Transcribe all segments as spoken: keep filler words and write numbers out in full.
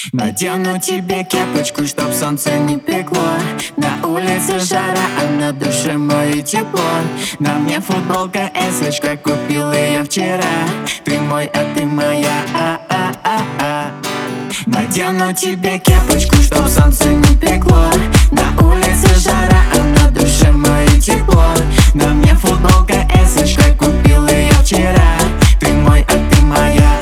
Надену тебе кепочку, чтоб солнце не пекло. На улице жара, а на душе мое тепло. На мне футболка эсочка, купил ее вчера. Ты мой, а ты моя, а-а-а-а. Надену тебе кепочку, чтоб солнце не пекло. На улице жара, а на душе мое тепло. На мне футболка эсочка, купил ее вчера. Ты мой, а ты моя,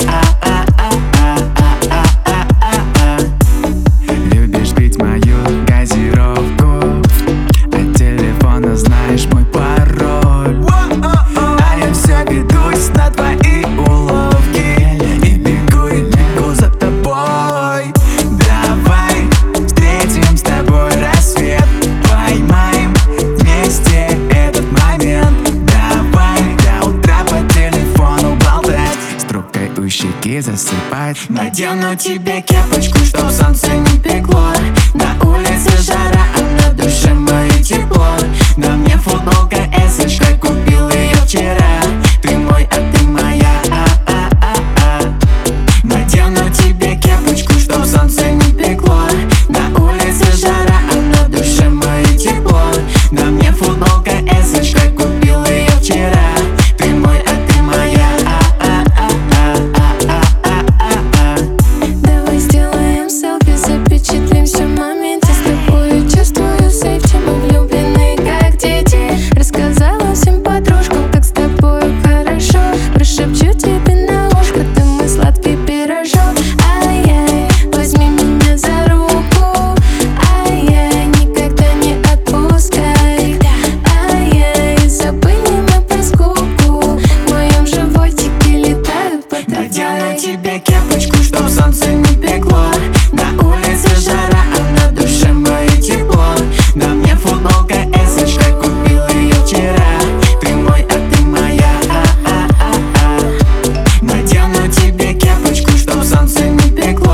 любишь пить мою газировку, от телефона знаешь мой пароль. А я все ведусь на твои уловки и бегу, и бегу за тобой. Давай встретим с тобой рассвет, поймаем вместе этот момент. Давай до утра по телефону болтать, с трубкой у щеки засыпать. надену тебе кепочку, чтоб солнце не пекло. На улице жара, а на душе мое тепло. На мне футболка эсочка, купил ее вчера. Ты мой, а ты моя, а-а-а-а. Надену тебе кепочку, чтоб солнце не пекло. На улице жара, а на душе мое тепло. На мне футболка эсочка, купил ее вчера. Ты мой, а ты моя, давай сделаем селфи, запечатлимся в моменте. С тобой чувствую сейфти, мы влюблены как дети. Рассказала всем подружкам, как с тобой хорошо. Прошепчу тебе на ушко, ты мой сладкий пирожок. Ай-яй, возьми меня за руку. Ай-яй, никогда не отпускай. Ай-яй, забыли мы про скуку. В моем животике летают надену батарейки. тебе кепочку, чтоб солнце не пекло. На улице жара, а на душе мое тепло. На мне футболка эсочка, купил ее вчера. Ты мой, а ты моя, а-а-а-а. Надену тебе кепочку, чтоб солнце не пекло.